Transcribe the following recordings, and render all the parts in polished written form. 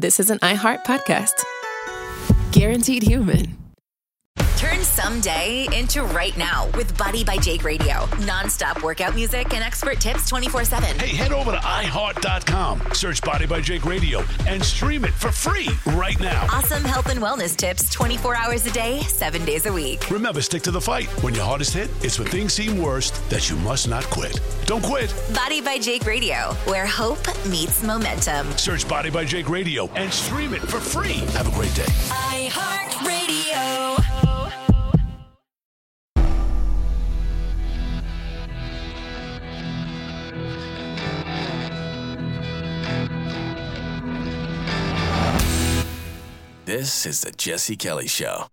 this is an iHeart podcast. Guaranteed human. Turn someday into right now with Body by Jake Radio. Non-stop workout music and expert tips 24/7. Hey, head over to iHeart.com, search Body by Jake Radio, and stream it for free right now. Awesome health and wellness tips 24 hours a day, 7 days a week. Remember, stick to the fight. When your hardest hit, it's when things seem worst that you must not quit. Don't quit. Body by Jake Radio, where hope meets momentum. Search Body by Jake Radio and stream it for free. Have a great day. iHeart Radio. This is the Jesse Kelly Show.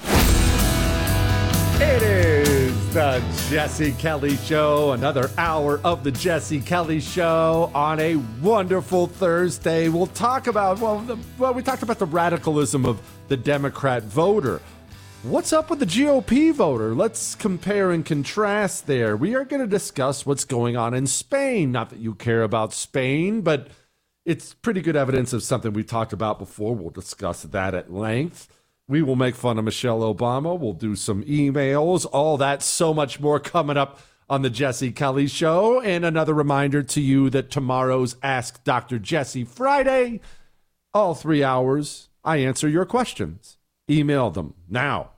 It is the Jesse Kelly Show, another hour of the Jesse Kelly Show on a wonderful Thursday. We'll talk about, we talked about the radicalism of the Democrat voter. What's up with the GOP voter? Let's compare and contrast there. We are going to discuss what's going on in Spain. Not that you care about Spain, but it's pretty good evidence of something we talked about before. We'll discuss that at length. We will make fun of Michelle Obama. We'll do some emails. All that, so much more coming up on the Jesse Kelly Show. And another reminder to you that tomorrow's Ask Dr. Jesse Friday, all 3 hours, I answer your questions. Email them now.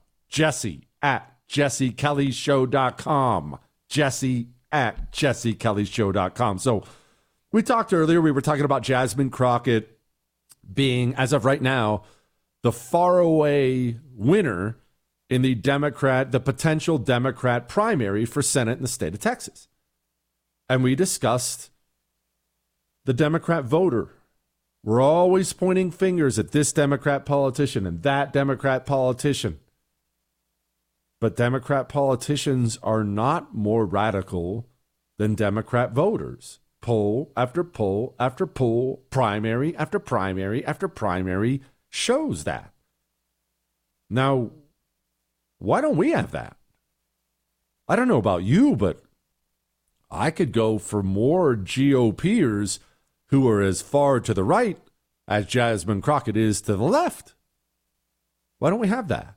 Jesse@jessekellyshow.com. Jesse@jessekellyshow.com. So we talked earlier, we were talking about Jasmine Crockett being, as of right now, the faraway winner in the potential Democrat primary for Senate in the state of Texas. And we discussed the Democrat voter. We're always pointing fingers at this Democrat politician and that Democrat politician. But Democrat politicians are not more radical than Democrat voters. Poll after poll after poll, primary after primary after primary shows that. Now, why don't we have that? I don't know about you, but I could go for more GOPers who are as far to the right as Jasmine Crockett is to the left. Why don't we have that?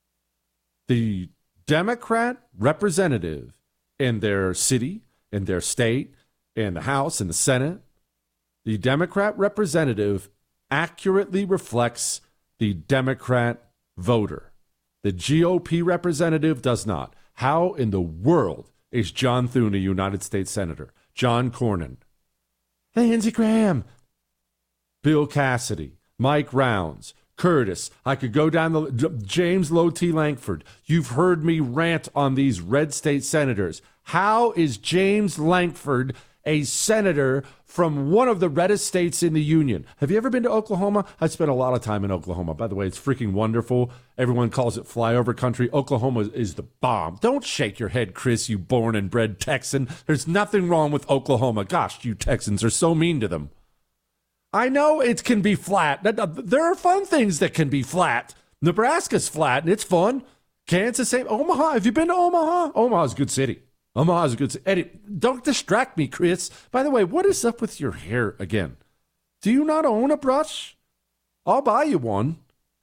The Democrat representative in their city, in their state, in the House, in the Senate, the Democrat representative accurately reflects the Democrat voter. The GOP representative does not. How in the world is John Thune a United States Senator? John Cornyn, Lindsey Graham, Bill Cassidy, Mike Rounds, Curtis. I could go down the James Low T. Lankford. You've heard me rant on these red state senators. How is James Lankford a senator from one of the reddest states in the union? Have you ever been to Oklahoma? I spent a lot of time in Oklahoma. By the way, it's freaking wonderful. Everyone calls it flyover country. Oklahoma is the bomb. Don't shake your head, Chris, you born and bred Texan. There's nothing wrong with Oklahoma. Gosh, you Texans are so mean to them. I know it can be flat. There are fun things that can be flat. Nebraska's flat, and it's fun. Kansas, same. Omaha. Have you been to Omaha? Omaha's a good city. Omaha's a good city. Eddie, don't distract me, Chris. By the way, what is up with your hair again? Do you not own a brush? I'll buy you one.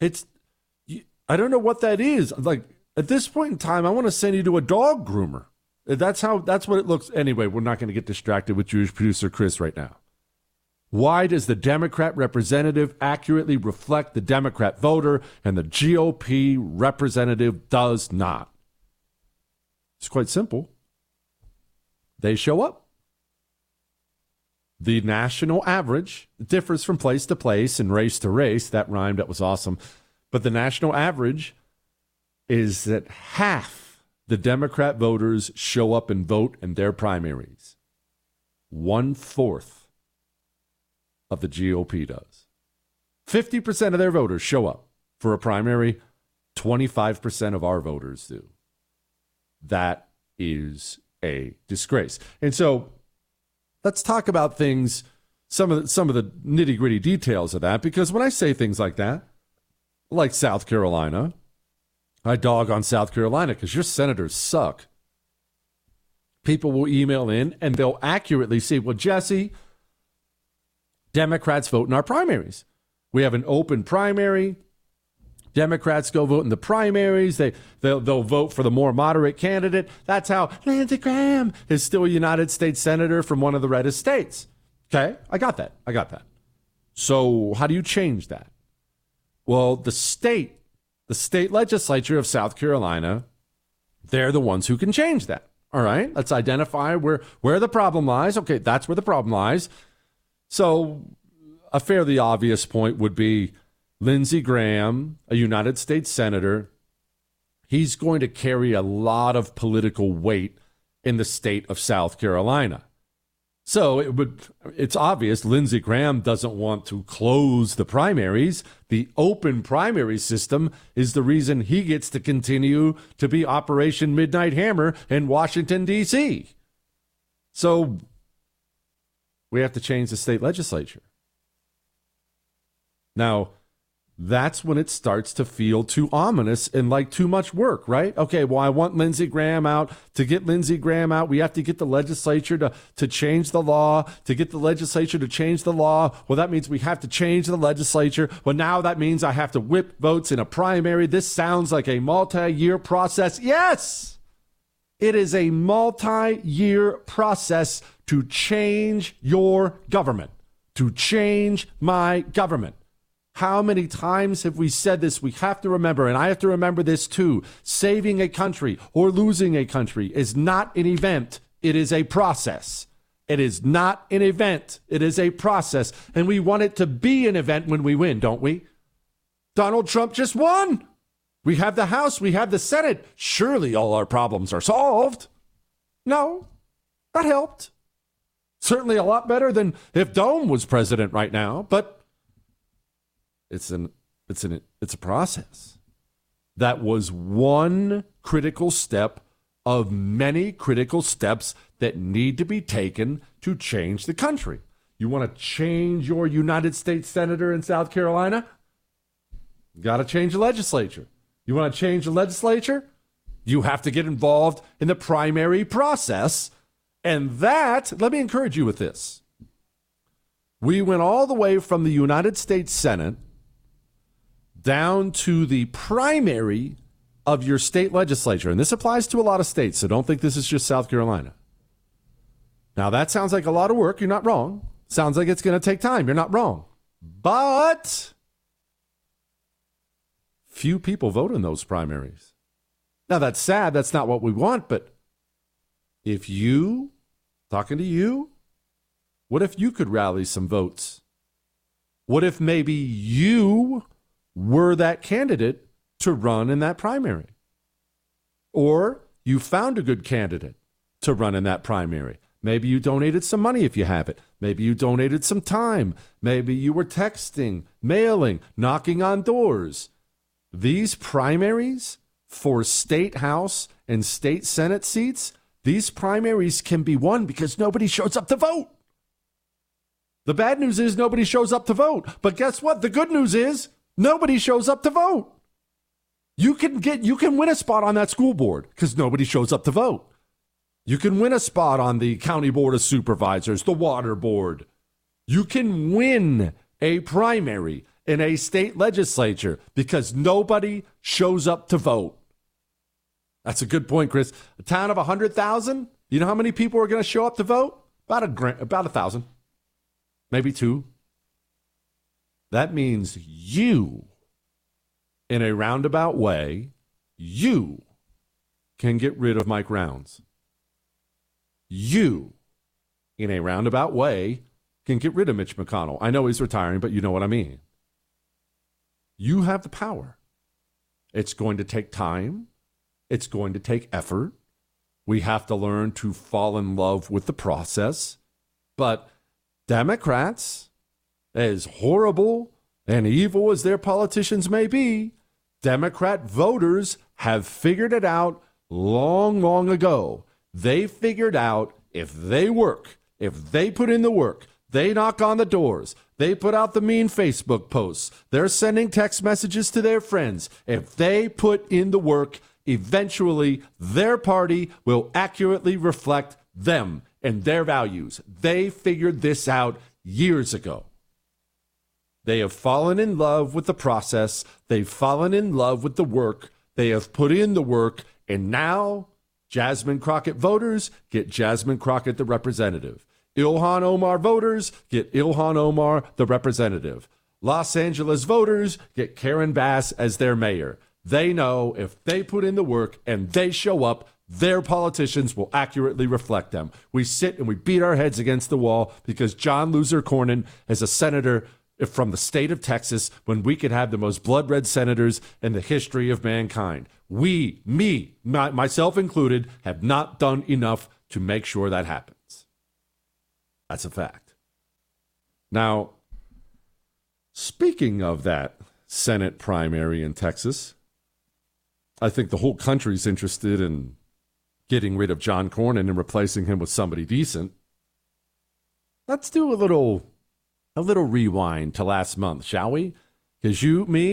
I don't know what that is. Like, at this point in time, I want to send you to a dog groomer. That's what it looks. Anyway, we're not going to get distracted with Jewish producer Chris right now. Why does the Democrat representative accurately reflect the Democrat voter and the GOP representative does not? It's quite simple. They show up. The national average differs from place to place and race to race. That rhymed. That was awesome. But the national average is that half the Democrat voters show up and vote in their primaries. 1/4 of the GOP does. 50% of their voters show up for a primary. 25% of our voters do. That is a disgrace. And so let's talk about things, some of the nitty-gritty details of that, because when I say things like that, like South Carolina, I dog on South Carolina because your senators suck. People will email in and they'll accurately say, well, Jesse, Democrats vote in our primaries. We have an open primary. Democrats go vote in the primaries. They'll vote for the more moderate candidate. That's how Lindsey Graham is still a United States senator from one of the reddest states. Okay, I got that. So how do you change that? Well, the state legislature of South Carolina, they're the ones who can change that. All right, let's identify where the problem lies. Okay, that's where the problem lies. So a fairly obvious point would be Lindsey Graham, a United States senator. He's going to carry a lot of political weight in the state of South Carolina. So it's obvious Lindsey Graham doesn't want to close the primaries. The open primary system is the reason he gets to continue to be Operation Midnight Hammer in Washington, D.C. So we have to change the state legislature. Now, that's when it starts to feel too ominous and like too much work, right? Okay, well, I want Lindsey Graham out. To get Lindsey Graham out, we have to get the legislature to change the law. To get the legislature to change the law, well, that means we have to change the legislature. Well, now that means I have to whip votes in a primary. This sounds like a multi-year process. Yes, it is a multi-year process to change your government, to change my government. How many times have we said this? We have to remember, and I have to remember this too. Saving a country or losing a country is not an event. It is a process. It is not an event. It is a process. And we want it to be an event when we win, don't we? Donald Trump just won. We have the House. We have the Senate. Surely all our problems are solved. No, that helped. Certainly a lot better than if Dome was president right now, but it's a process. That was one critical step of many critical steps that need to be taken to change the country. You want to change your United States senator in South Carolina? You got to change the legislature. You want to change the legislature? You have to get involved in the primary process. And that, let me encourage you with this. We went all the way from the United States Senate down to the primary of your state legislature. And this applies to a lot of states, so don't think this is just South Carolina. Now, that sounds like a lot of work. You're not wrong. Sounds like it's going to take time. You're not wrong. But few people vote in those primaries. Now, that's sad. That's not what we want. But if you, talking to you, what if you could rally some votes? What if maybe you were that candidate to run in that primary? Or you found a good candidate to run in that primary. Maybe you donated some money if you have it. Maybe you donated some time. Maybe you were texting, mailing, knocking on doors. These primaries for state house and state senate seats, these primaries can be won because nobody shows up to vote. The bad news is nobody shows up to vote. But guess what? The good news is nobody shows up to vote. You can win a spot on that school board because nobody shows up to vote. You can win a spot on the county board of supervisors, the water board. You can win a primary in a state legislature because nobody shows up to vote. That's a good point, Chris. A town of 100,000, you know how many people are going to show up to vote? About 1,000, maybe 2. That means you, in a roundabout way, you can get rid of Mike Rounds. You, in a roundabout way, can get rid of Mitch McConnell. I know he's retiring, but you know what I mean. You have the power. It's going to take time. It's going to take effort. We have to learn to fall in love with the process. But Democrats, as horrible and evil as their politicians may be, Democrat voters have figured it out long, long ago. They figured out if they work, if they put in the work, they knock on the doors, they put out the mean Facebook posts, they're sending text messages to their friends. If they put in the work, eventually their party will accurately reflect them and their values. They figured this out years ago. They have fallen in love with the process. They've fallen in love with the work. They have put in the work. And now Jasmine Crockett voters get Jasmine Crockett, the representative. Ilhan Omar voters get Ilhan Omar, the representative. Los Angeles voters get Karen Bass as their mayor. They know if they put in the work and they show up, their politicians will accurately reflect them. We sit and we beat our heads against the wall because John Loser Cornyn is a senator from the state of Texas when we could have the most blood red senators in the history of mankind. Myself included, have not done enough to make sure that happens. That's a fact. Now, speaking of that Senate primary in Texas, I think the whole country's interested in getting rid of John Cornyn and replacing him with somebody decent. Let's do a little rewind to last month, shall we? Because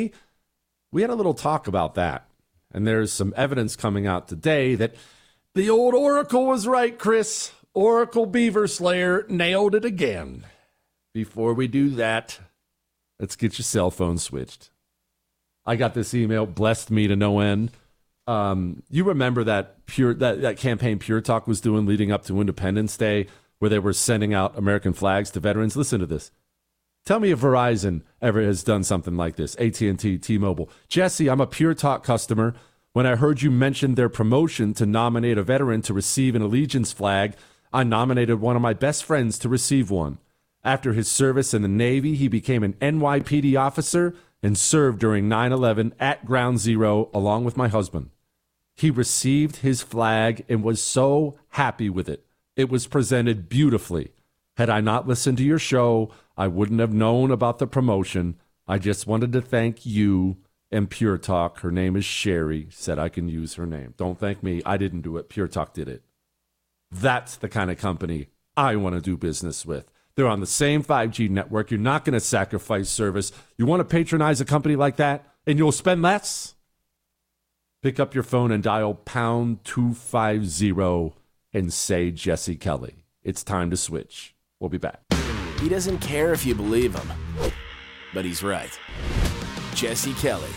we had a little talk about that. And there's some evidence coming out today that the old Oracle was right, Chris. Oracle Beaver Slayer nailed it again. Before we do that, let's get your cell phone switched. I got this email, blessed me to no end. You remember that campaign Pure Talk was doing leading up to Independence Day, where they were sending out American flags to veterans? Listen to this. Tell me if Verizon ever has done something like this. AT&T, T-Mobile. Jesse, I'm a Pure Talk customer. When I heard you mention their promotion to nominate a veteran to receive an allegiance flag, I nominated one of my best friends to receive one. After his service in the Navy, he became an NYPD officer and served during 9/11 at Ground Zero along with my husband. He received his flag and was so happy with it. It was presented beautifully. Had I not listened to your show, I wouldn't have known about the promotion. I just wanted to thank you and Pure Talk. Her name is Sherry. Said I can use her name. Don't thank me. I didn't do it. Pure Talk did it. That's the kind of company I want to do business with. They're on the same 5G network. You're not going to sacrifice service. You want to patronize a company like that and you'll spend less? Pick up your phone and dial pound 250 and say Jesse Kelly. It's time to switch. We'll be back. He doesn't care if you believe him, but he's right. Jesse Kelly.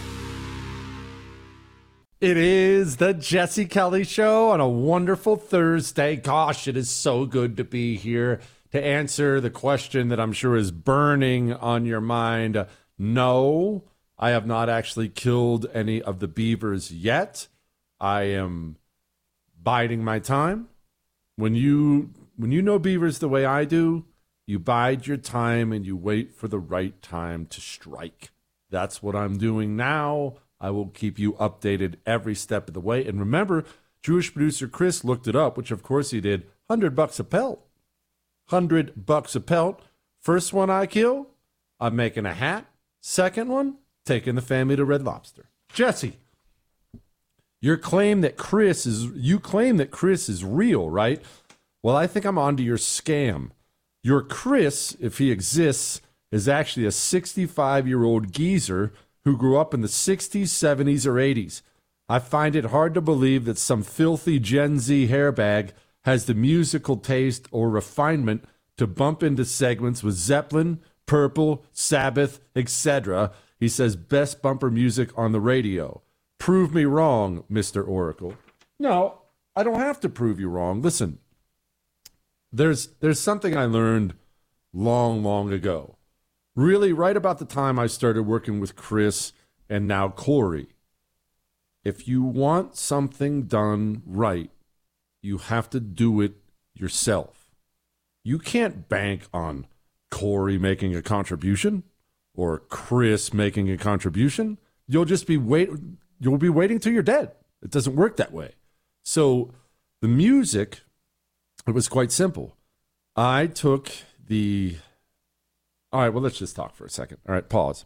It is the Jesse Kelly Show on a wonderful Thursday. Gosh, it is so good to be here to answer the question that I'm sure is burning on your mind. No, I have not actually killed any of the beavers yet. I am biding my time. When you know beavers the way I do, you bide your time and you wait for the right time to strike. That's what I'm doing now. I will keep you updated every step of the way. And remember, Jewish producer Chris looked it up, which of course he did. $100 a pelt. $100 a pelt. First one I kill, I'm making a hat. Second one, taking the family to Red Lobster. Jesse, you claim that Chris is real, right? Well, I think I'm onto your scam. Your Chris, if he exists, is actually a 65-year-old geezer who grew up in the 60s, 70s, or 80s. I find it hard to believe that some filthy Gen Z hairbag has the musical taste or refinement to bump into segments with Zeppelin, Purple, Sabbath, etc. He says best bumper music on the radio. Prove me wrong, Mr. Oracle. No, I don't have to prove you wrong. Listen, there's something I learned long ago. Really, right about the time I started working with Chris and now Corey. If you want something done right, you have to do it yourself. You can't bank on Corey making a contribution or Chris making a contribution. You'll be waiting till you're dead. It doesn't work that way. So the music, it was quite simple. I took the... All right, well, let's just talk for a second. All right, pause.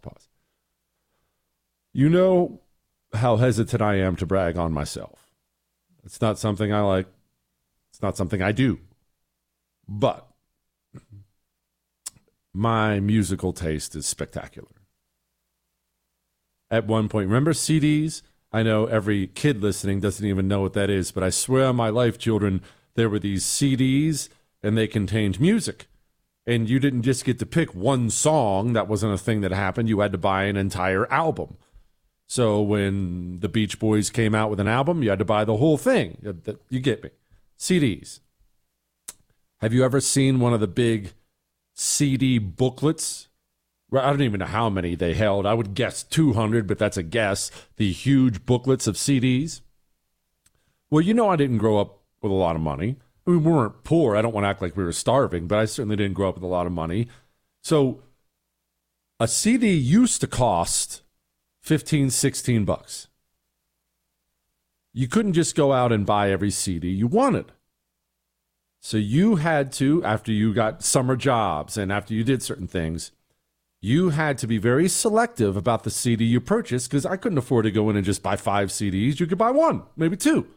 You know how hesitant I am to brag on myself. It's not something I like. It's not something I do. But my musical taste is spectacular. At one point, remember CDs? I know every kid listening doesn't even know what that is, but I swear on my life, children, there were these CDs, and they contained music. And you didn't just get to pick one song. That wasn't a thing that happened. You had to buy an entire album. So when the Beach Boys came out with an album, you had to buy the whole thing. You get me. CDs. Have you ever seen one of the big CD booklets? I don't even know how many they held. I would guess 200, but that's a guess. The huge booklets of CDs. Well, I didn't grow up with a lot of money. I mean, we weren't poor. I don't want to act like we were starving, but I certainly didn't grow up with a lot of money. So a CD used to cost $15, $16. You couldn't just go out and buy every CD you wanted. So you had to, after you got summer jobs and after you did certain things, you had to be very selective about the CD you purchased, because I couldn't afford to go in and just buy 5 CDs. You could buy 1, maybe 2.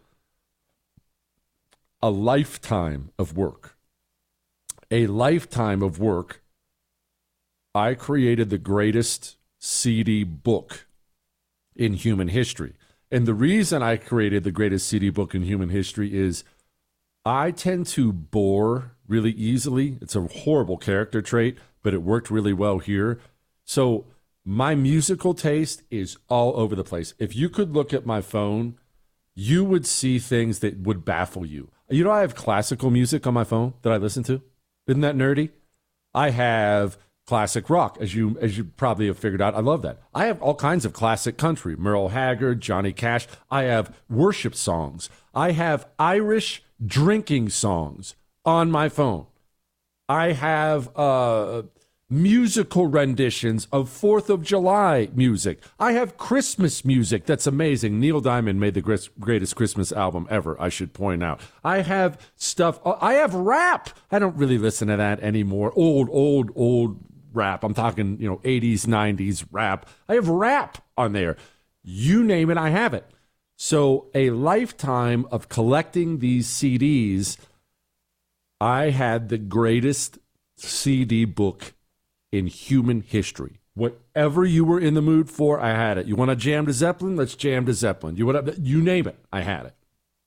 A lifetime of work. A lifetime of work. I created the greatest CD book in human history. And the reason I created the greatest CD book in human history is I tend to bore really easily. It's a horrible character trait, but it worked really well here. So my musical taste is all over the place. If you could look at my phone, you would see things that would baffle you. I have classical music on my phone that I listen to. Isn't that nerdy? I have classic rock, as you probably have figured out. I love that. I have all kinds of classic country, Merle Haggard, Johnny Cash. I have worship songs. I have Irish drinking songs on my phone. I have musical renditions of 4th of July music. I have Christmas music that's amazing. Neil Diamond made the greatest Christmas album ever, I should point out. I have stuff. I have rap. I don't really listen to that anymore. Old rap. I'm talking, 80s, 90s rap. I have rap on there. You name it, I have it. So a lifetime of collecting these CDs, I had the greatest CD book in human history. Whatever you were in the mood for, I had it. You want to jam to Zeppelin? Let's jam to Zeppelin. You name it, I had it.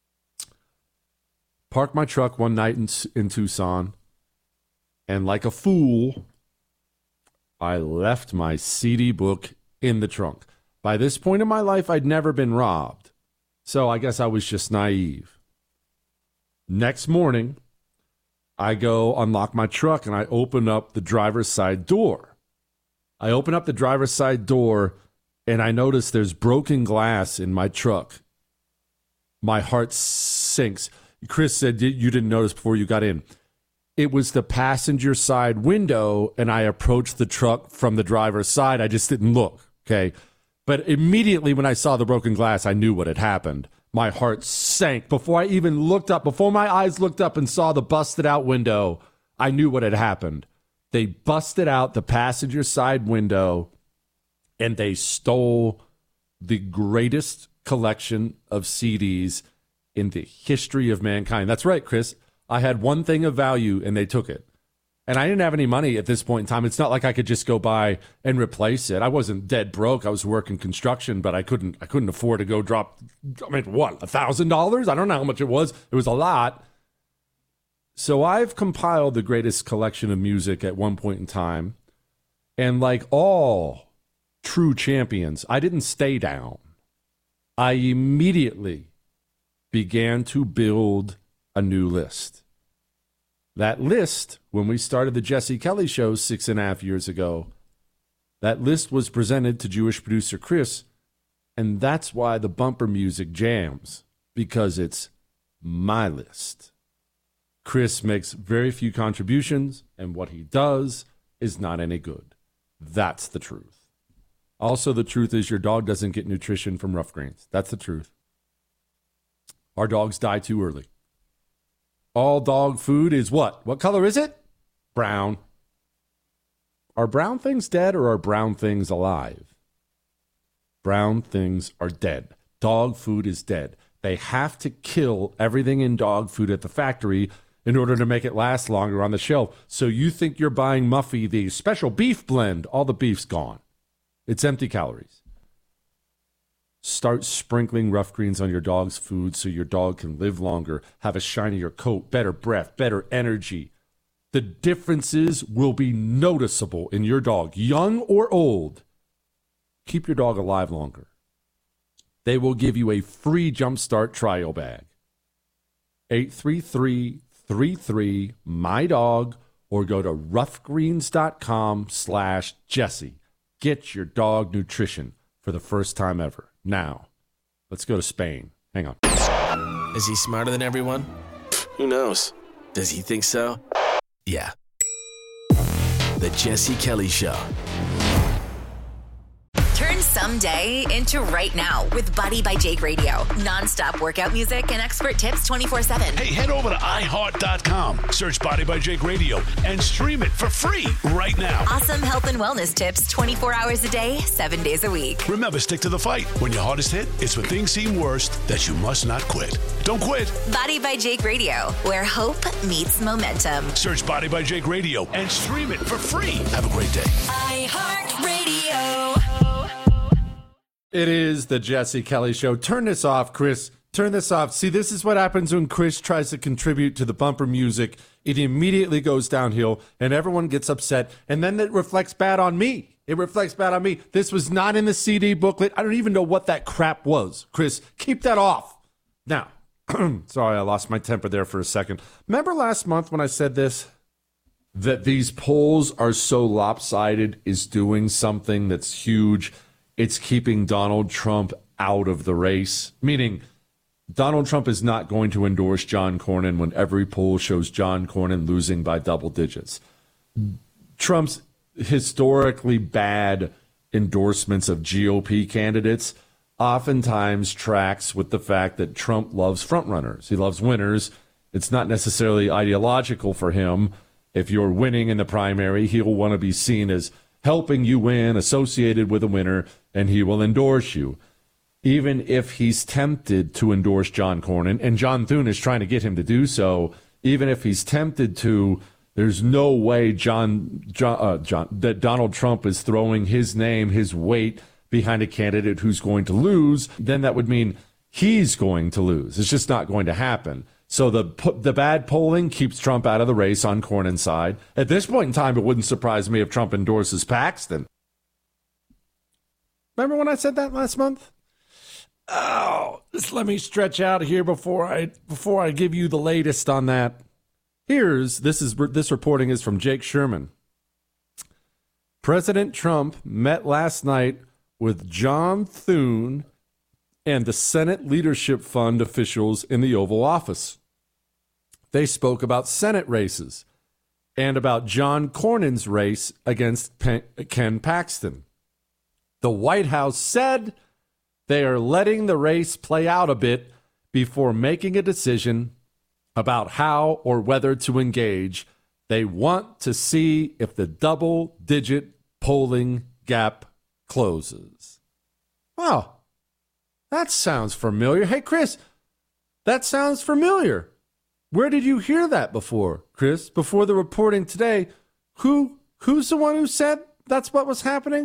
Parked my truck one night in Tucson, and like a fool, I left my CD book in the trunk. By this point in my life, I'd never been robbed, so I guess I was just naive. Next morning, I go unlock my truck and I open up the driver's side door. And I notice there's broken glass in my truck. My heart sinks. Chris said you didn't notice before you got in. It was the passenger side window, and I approached the truck from the driver's side. I just didn't look, okay? But immediately when I saw the broken glass, I knew what had happened. My heart sank. Before I even looked up, before my eyes looked up and saw the busted out window, I knew what had happened. They busted out the passenger side window and they stole the greatest collection of CDs in the history of mankind. That's right, Chris. I had one thing of value and they took it. And I didn't have any money at this point in time. It's not like I could just go buy and replace it. I wasn't dead broke. I was working construction, but I couldn't afford to go drop, $1,000? I don't know how much it was. It was a lot. So I've compiled the greatest collection of music at one point in time. And like all true champions, I didn't stay down. I immediately began to build a new list. That list, when we started the Jesse Kelly Show 6.5 years ago, that list was presented to Jewish producer Chris, and that's why the bumper music jams, because it's my list. Chris makes very few contributions, and what he does is not any good. That's the truth. Also, the truth is your dog doesn't get nutrition from rough greens. That's the truth. Our dogs die too early. All dog food is what? What color is it? Brown. Are brown things dead or are brown things alive? Brown things are dead. Dog food is dead. They have to kill everything in dog food at the factory in order to make it last longer on the shelf. So you think you're buying Muffy, the special beef blend. All the beef's gone. It's empty calories. Start sprinkling rough greens on your dog's food so your dog can live longer, have a shinier coat, better breath, better energy. The differences will be noticeable in your dog, young or old. Keep your dog alive longer. They will give you a free Jumpstart trial bag. 833-33-MY-DOG or go to roughgreens.com/Jesse. Get your dog nutrition for the first time ever. Now, let's go to Spain. Hang on. Is he smarter than everyone? Who knows? Does he think so? Yeah. The Jesse Kelly Show. Turn someday into right now with Body by Jake Radio. Non-stop workout music and expert tips 24/7. Hey, head over to iHeart.com, search Body by Jake Radio, and stream it for free right now. Awesome health and wellness tips 24 hours a day, 7 days a week. Remember, stick to the fight. When your hardest hit, it's when things seem worst that you must not quit. Don't quit. Body by Jake Radio, where hope meets momentum. Search Body by Jake Radio and stream it for free. Have a great day. iHeartRadio. It is the Jesse Kelly Show. Turn this off, Chris. Turn this off. See, this is what happens when Chris tries to contribute to the bumper music. It immediately goes downhill, and everyone gets upset, and then it reflects bad on me. It reflects bad on me. This was not in the CD booklet. I don't even know what that crap was. Chris, keep that off. Now, sorry, I lost my temper there for a second. Remember last month when I said this? That these polls are so lopsided is doing something that's huge. It's keeping Donald Trump out of the race, meaning Donald Trump is not going to endorse John Cornyn when every poll shows John Cornyn losing by double digits. Trump's historically bad endorsements of GOP candidates oftentimes tracks with the fact that Trump loves frontrunners. He loves winners. It's not necessarily ideological for him. If you're winning in the primary, he'll want to be seen as helping you win, associated with a winner, and he will endorse you. Even if he's tempted to endorse John Cornyn, and John Thune is trying to get him to do so, even if he's tempted to, there's no way that Donald Trump is throwing his name, his weight behind a candidate who's going to lose. Then that would mean he's going to lose. It's just not going to happen. So the bad polling keeps Trump out of the race on Cornyn's side. At this point in time, it wouldn't surprise me if Trump endorses Paxton. Remember when I said that last month? Oh, just let me stretch out here before I give you the latest on that. This reporting is from Jake Sherman. President Trump met last night with John Thune and the Senate Leadership Fund officials in the Oval Office. They spoke about Senate races and about John Cornyn's race against Ken Paxton. The White House said they are letting the race play out a bit before making a decision about how or whether to engage. They want to see if the double-digit polling gap closes. Wow, that sounds familiar. Hey, Chris, that sounds familiar. Where did you hear that before, Chris? Before the reporting today, who's the one who said that's what was happening?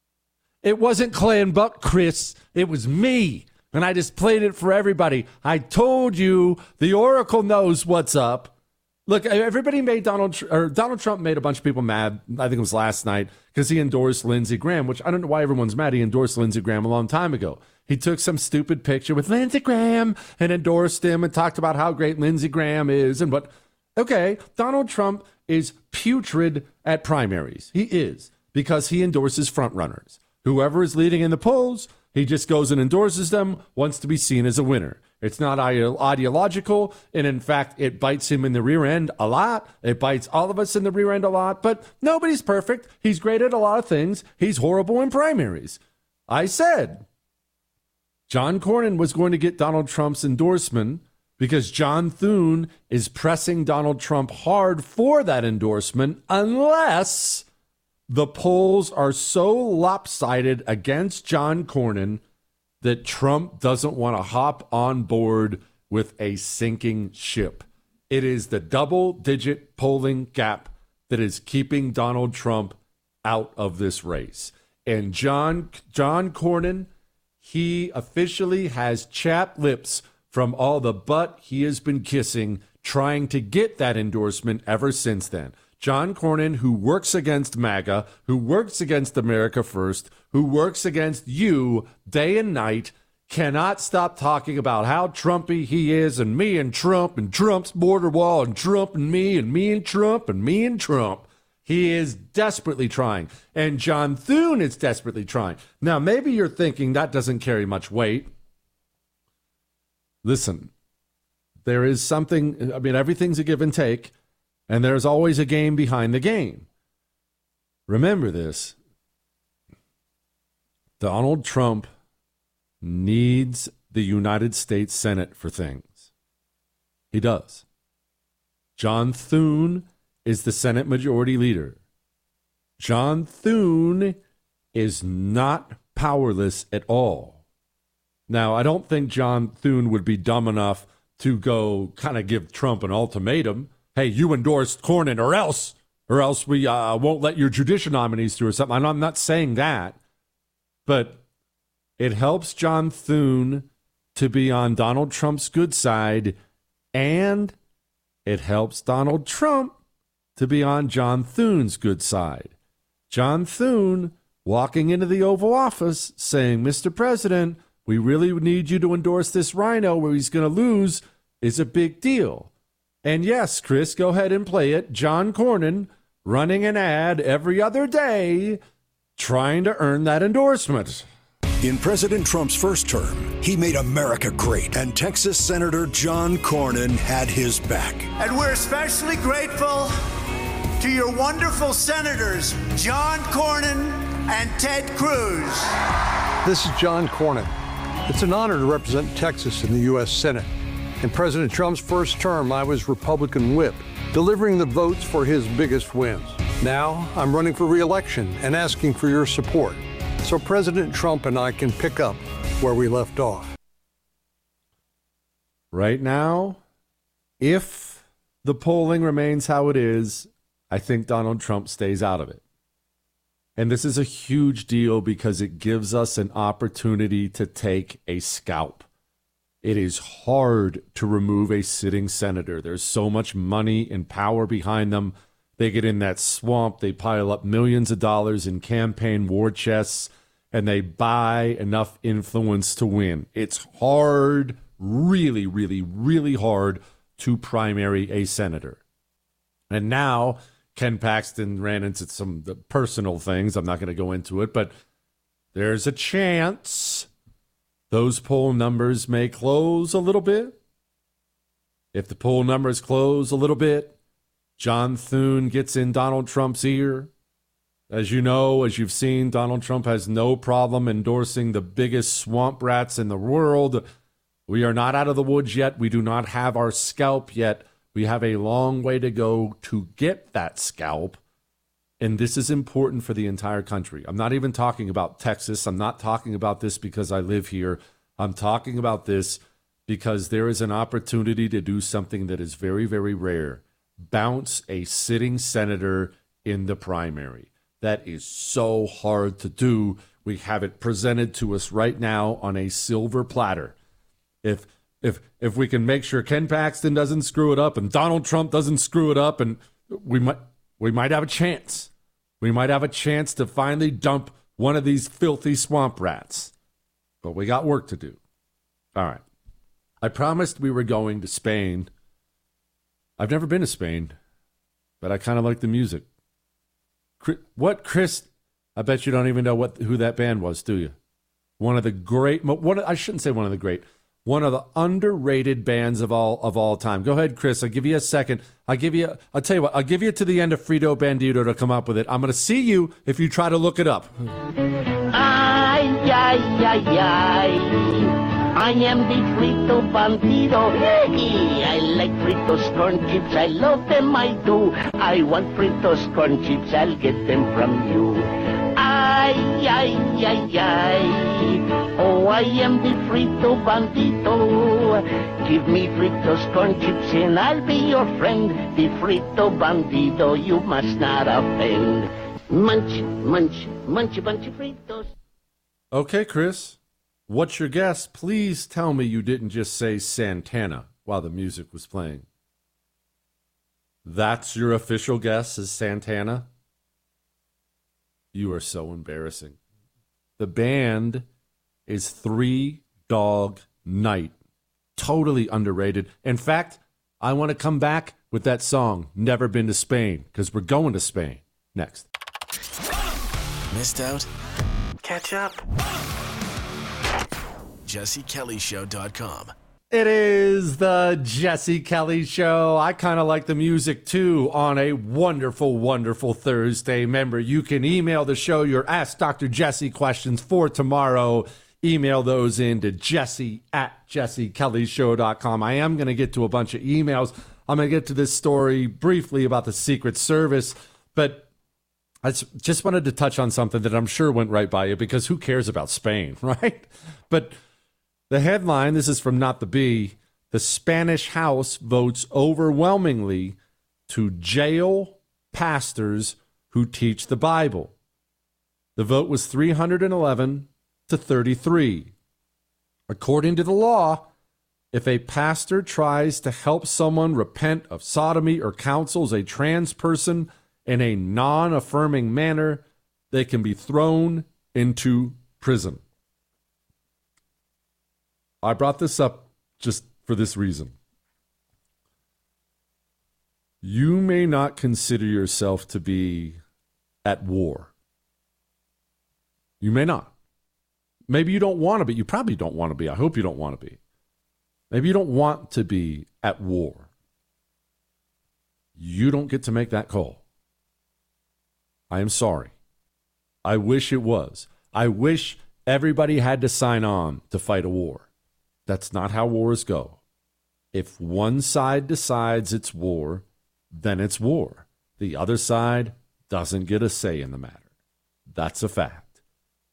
It wasn't Clay and Buck, Chris. It was me. And I just played it for everybody. I told you the Oracle knows what's up. Look, everybody made Donald Trump made a bunch of people mad. I think it was last night because he endorsed Lindsey Graham, which I don't know why everyone's mad. He endorsed Lindsey Graham a long time ago. He took some stupid picture with Lindsey Graham and endorsed him and talked about how great Lindsey Graham is and what. Okay, Donald Trump is putrid at primaries. He is, because he endorses frontrunners. Whoever is leading in the polls, he just goes and endorses them, wants to be seen as a winner. It's not ideological, and in fact, it bites him in the rear end a lot. It bites all of us in the rear end a lot, but nobody's perfect. He's great at a lot of things. He's horrible in primaries. I said John Cornyn was going to get Donald Trump's endorsement because John Thune is pressing Donald Trump hard for that endorsement unless the polls are so lopsided against John Cornyn that Trump doesn't want to hop on board with a sinking ship. It is the double-digit polling gap that is keeping Donald Trump out of this race. And John Cornyn, he officially has chapped lips from all the butt he has been kissing trying to get that endorsement ever since then. John Cornyn, who works against MAGA, who works against America First, who works against you day and night, cannot stop talking about how Trumpy he is, and me and Trump, and Trump's border wall, and Trump and me and Trump, and me and Trump. He is desperately trying. And John Thune is desperately trying. Now, maybe you're thinking that doesn't carry much weight. Listen, there is something, I mean, everything's a give and take, and there's always a game behind the game. Remember this. Donald Trump needs the United States Senate for things. He does. John Thune is the Senate Majority Leader. John Thune is not powerless at all. Now, I don't think John Thune would be dumb enough to go kind of give Trump an ultimatum. Hey, you endorsed Cornyn or else we won't let your judicial nominees through or something. I'm not saying that. But it helps John Thune to be on Donald Trump's good side, and it helps Donald Trump to be on John Thune's good side. John Thune walking into the Oval Office saying, Mr. President, we really need you to endorse this rhino where he's going to lose is a big deal. And yes, Chris, go ahead and play it. John Cornyn running an ad every other day trying to earn that endorsement. In President Trump's first term, he made America great, and Texas Senator John Cornyn had his back. And we're especially grateful to your wonderful senators, John Cornyn and Ted Cruz. This is John Cornyn. It's an honor to represent Texas in the U.S. Senate. In President Trump's first term, I was Republican whip, delivering the votes for his biggest wins. Now, I'm running for re-election and asking for your support, so President Trump and I can pick up where we left off. Right now, if the polling remains how it is, I think Donald Trump stays out of it. And this is a huge deal because it gives us an opportunity to take a scalp. It is hard to remove a sitting senator. There's so much money and power behind them. They get in that swamp, they pile up millions of dollars in campaign war chests, and they buy enough influence to win. It's hard, really, really, really hard to primary a senator. And now Ken Paxton ran into some personal things. I'm not going to go into it, but there's a chance those poll numbers may close a little bit. If the poll numbers close a little bit, John Thune gets in Donald Trump's ear. As you know, as you've seen, Donald Trump has no problem endorsing the biggest swamp rats in the world. We are not out of the woods yet. We do not have our scalp yet. We have a long way to go to get that scalp. And this is important for the entire country. I'm not even talking about Texas. I'm not talking about this because I live here. I'm talking about this because there is an opportunity to do something that is very, very rare. Bounce a sitting senator in the primary. That is so hard to do. We have it presented to us right now on a silver platter. If we can make sure Ken Paxton doesn't screw it up and Donald Trump doesn't screw it up, and we might have a chance. We might have a chance to finally dump one of these filthy swamp rats. But we got work to do. All right. I promised we were going to Spain. I've never been to Spain, but I kind of like the music. What, Chris? I bet you don't even know who that band was, do you? One of the great, I shouldn't say one of the great, one of the underrated bands of all time. Go ahead, Chris. I'll give you a second. I'll tell you what, I'll give you to the end of Frito Bandito to come up with it. I'm going to see you if you try to look it up. Ay, ay, ay, ay. I am the Frito Bandito. I like Fritos corn chips. I love them, I do. I want Fritos corn chips. I'll get them from you. Ay, ay, ay, ay. Oh, I am the Frito Bandito. Give me Fritos corn chips and I'll be your friend. The Frito Bandito, you must not offend. Munch, munch, munch a bunch of Fritos. Okay, Chris. What's your guess? Please tell me you didn't just say Santana while the music was playing. That's your official guess is Santana? You are so embarrassing. The band is 3 Dog Night. Totally underrated. In fact, I want to come back with that song, Never Been to Spain, because we're going to Spain next. Missed out? Catch up. JesseKellyShow.com. It is the Jesse Kelly Show. I kind of like the music, too, on a wonderful, wonderful Thursday. Remember, you can email the show your Ask Dr. Jesse questions for tomorrow. Email those in to jesse@jessekellyshow.com. I am going to get to a bunch of emails. I'm going to get to this story briefly about the Secret Service, but I just wanted to touch on something that I'm sure went right by you, because who cares about Spain, right? But the headline, this is from Not the Bee, the Spanish House votes overwhelmingly to jail pastors who teach the Bible. The vote was 311 to 33. According to the law, if a pastor tries to help someone repent of sodomy or counsels a trans person in a non-affirming manner, they can be thrown into prison. I brought this up just for this reason. You may not consider yourself to be at war. You may not. Maybe you don't want to be. You probably don't want to be. I hope you don't want to be. Maybe you don't want to be at war. You don't get to make that call. I am sorry. I wish it was. I wish everybody had to sign on to fight a war. That's not how wars go. If one side decides it's war, then it's war. The other side doesn't get a say in the matter. That's a fact.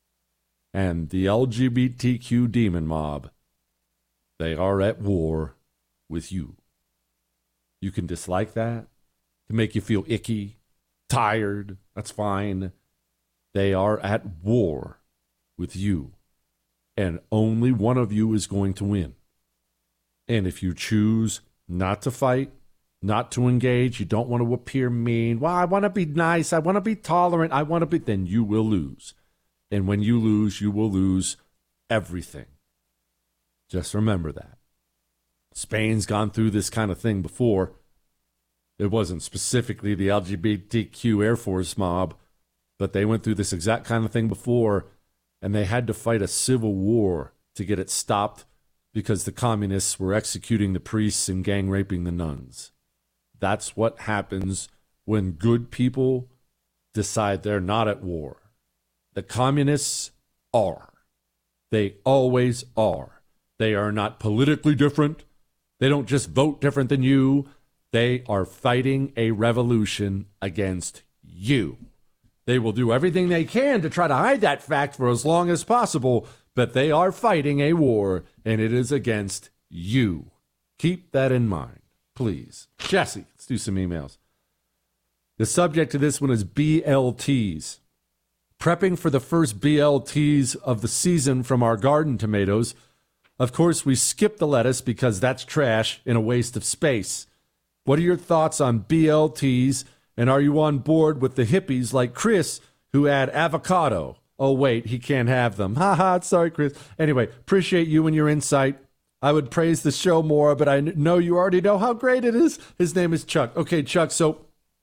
And the LGBTQ demon mob, they are at war with you. You can dislike that, to make you feel icky, tired, that's fine. They are at war with you. And only one of you is going to win. And if you choose not to fight, not to engage, you don't want to appear mean, well, I want to be nice, I want to be tolerant, then you will lose. And when you will lose everything. Just remember that. Spain's gone through this kind of thing before. It wasn't specifically the LGBTQ Air Force mob, but they went through this exact kind of thing before, and they had to fight a civil war to get it stopped because the communists were executing the priests and gang raping the nuns. That's what happens when good people decide they're not at war. The communists are. They always are. They are not politically different. They don't just vote different than you. They are fighting a revolution against you. They will do everything they can to try to hide that fact for as long as possible, but they are fighting a war, and it is against you. Keep that in mind, please. Jesse, let's do some emails. The subject of this one is BLTs. Prepping for the first BLTs of the season from our garden tomatoes. Of course, we skip the lettuce because that's trash and a waste of space. What are your thoughts on BLTs? And are you on board with the hippies like Chris who add avocado? Oh, wait, he can't have them. Ha ha, sorry, Chris. Anyway, appreciate you and your insight. I would praise the show more, but I know you already know how great it is. His name is Chuck. Okay, Chuck, so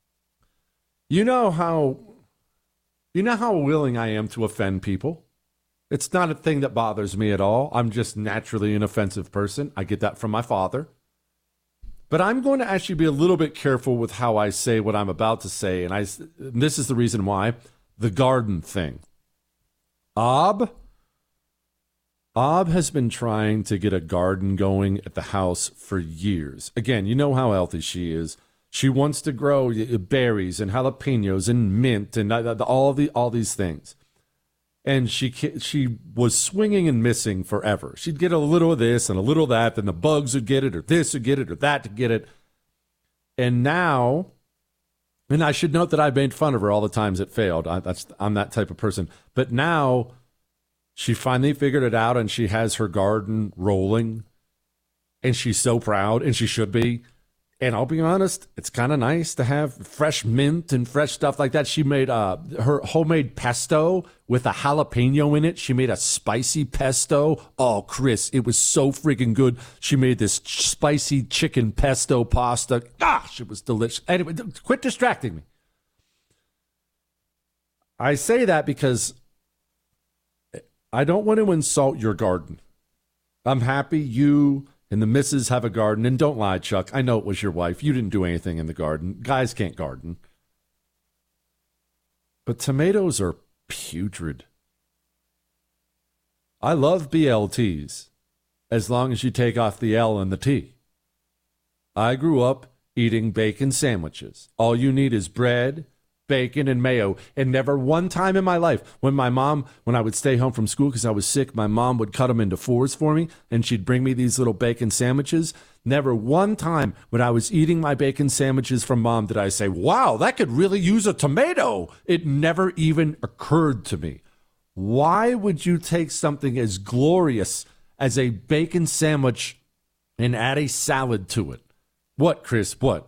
you know how willing I am to offend people. It's not a thing that bothers me at all. I'm just naturally an offensive person. I get that from my father. But I'm going to actually be a little bit careful with how I say what I'm about to say. And this is the reason why. The garden thing. Ob has been trying to get a garden going at the house for years. Again, you know how healthy she is. She wants to grow berries and jalapenos and mint and all these things. And she was swinging and missing forever. She'd get a little of this and a little of that, then the bugs would get it, or this would get it, or that to get it. And now, and I should note that I made fun of her all the times it failed. I'm that type of person. But now she finally figured it out, and she has her garden rolling, and she's so proud, and she should be. And I'll be honest, it's kind of nice to have fresh mint and fresh stuff like that. She made her homemade pesto with a jalapeno in it. She made a spicy pesto. Oh, Chris, it was so freaking good. She made this spicy chicken pesto pasta. Gosh, it was delicious. Anyway, quit distracting me. I say that because I don't want to insult your garden. I'm happy you and the missus have a garden. And don't lie, Chuck. I know it was your wife. You didn't do anything in the garden. Guys can't garden. But tomatoes are putrid. I love BLTs as long as you take off the L and the T. I grew up eating bacon sandwiches. All you need is bread, bacon, and mayo. And never one time in my life when I would stay home from school because I was sick, my mom would cut them into 4s for me and she'd bring me these little bacon sandwiches. Never one time when I was eating my bacon sandwiches from mom did I say, wow, that could really use a tomato. It never even occurred to me. Why would you take something as glorious as a bacon sandwich and add a salad to it? What, Chris? What?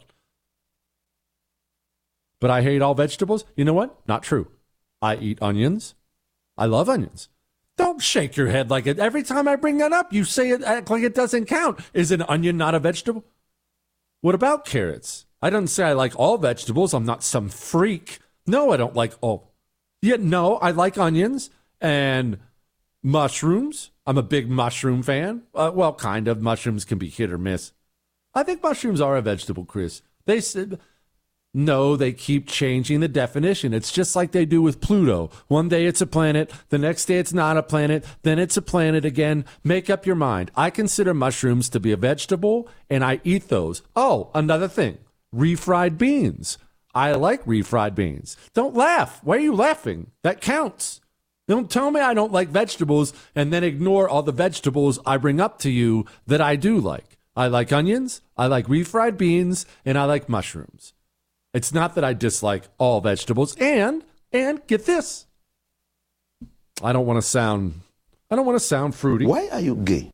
But I hate all vegetables? You know what? Not true. I eat onions. I love onions. Don't shake your head like it. Every time I bring that up, you say it act like it doesn't count. Is an onion not a vegetable? What about carrots? I don't say I like all vegetables. I'm not some freak. No, I don't like all. Yeah, no, I like onions and mushrooms. I'm a big mushroom fan. Well, kind of. Mushrooms can be hit or miss. I think mushrooms are a vegetable, Chris. They said... No, they keep changing the definition. It's just like they do with Pluto. One day it's a planet, the next day it's not a planet, then it's a planet again. Make up your mind. I consider mushrooms to be a vegetable, and I eat those. Oh, another thing, refried beans. I like refried beans. Don't laugh. Why are you laughing? That counts. Don't tell me I don't like vegetables and then ignore all the vegetables I bring up to you that I do like. I like onions, I like refried beans, and I like mushrooms. It's not that I dislike all vegetables, and get this. I don't want to sound fruity. Why are you gay?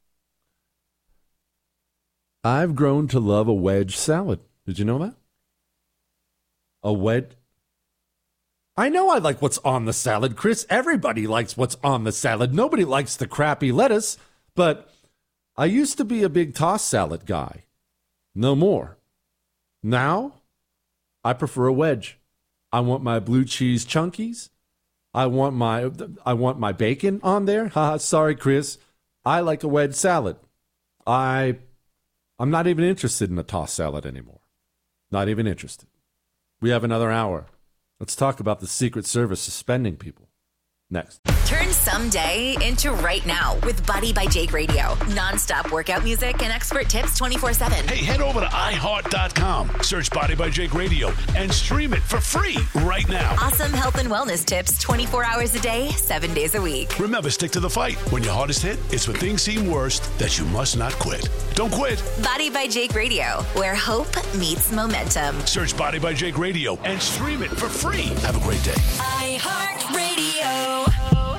I've grown to love a wedge salad. Did you know that? A wedge. I know I like what's on the salad, Chris. Everybody likes what's on the salad. Nobody likes the crappy lettuce, but I used to be a big tossed salad guy. No more. Now, I prefer a wedge. I want my blue cheese chunkies. I want my bacon on there. Sorry, Chris. I like a wedge salad. I'm not even interested in a tossed salad anymore. Not even interested. We have another hour. Let's talk about the Secret Service suspending people. Next. Turn someday into right now with Body by Jake Radio. Non-stop workout music and expert tips 24/7. Hey, head over to iHeart.com. Search Body by Jake Radio and stream it for free right now. Awesome health and wellness tips 24 hours a day, 7 days a week. Remember, stick to the fight. When your hardest hit, it's when things seem worst that you must not quit. Don't quit. Body by Jake Radio, where hope meets momentum. Search Body by Jake Radio and stream it for free. Have a great day. iHeart Radio.